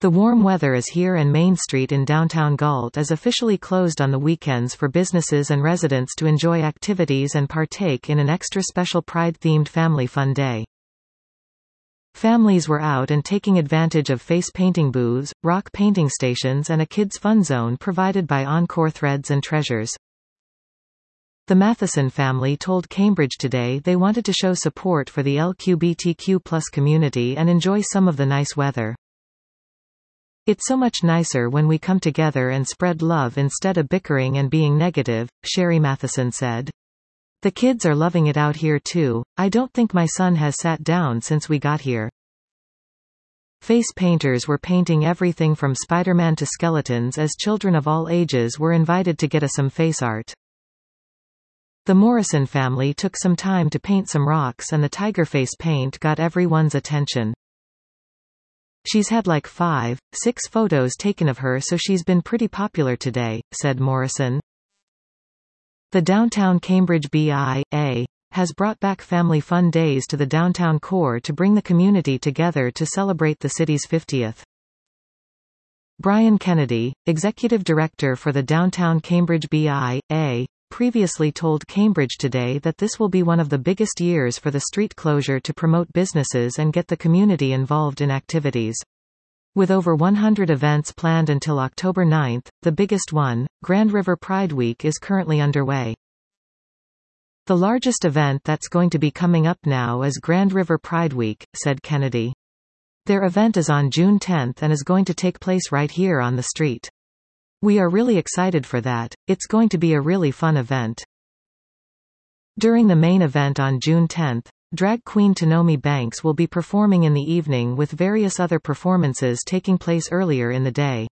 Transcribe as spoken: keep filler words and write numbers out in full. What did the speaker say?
The warm weather is here and Main Street in downtown Galt is officially closed on the weekends for businesses and residents to enjoy activities and partake in an extra special Pride-themed family fun day. Families were out and taking advantage of face painting booths, rock painting stations and a kids' fun zone provided by Encore Threads and Treasures. The Matheson family told Cambridge Today they wanted to show support for the L G B T Q plus community and enjoy some of the nice weather. "It's so much nicer when we come together and spread love instead of bickering and being negative," Sherry Matheson said. "The kids are loving it out here too. I don't think my son has sat down since we got here." Face painters were painting everything from Spider-Man to skeletons as children of all ages were invited to get us some face art. The Morrison family took some time to paint some rocks and the tiger face paint got everyone's attention. "She's had like five, six photos taken of her, so she's been pretty popular today," said Morrison. The Downtown Cambridge B I A has brought back Family Fun Days to the downtown core to bring the community together to celebrate the city's fiftieth. Brian Kennedy, executive director for the Downtown Cambridge B I A, previously told Cambridge Today that this will be one of the biggest years for the street closure to promote businesses and get the community involved in activities. With over one hundred events planned until October ninth, the biggest one, Grand River Pride Week, is currently underway. "The largest event that's going to be coming up now is Grand River Pride Week," said Kennedy. "Their event is on June tenth and is going to take place right here on the street. We are really excited for that. It's going to be a really fun event." During the main event on June tenth, drag queen Tonomi Banks will be performing in the evening with various other performances taking place earlier in the day.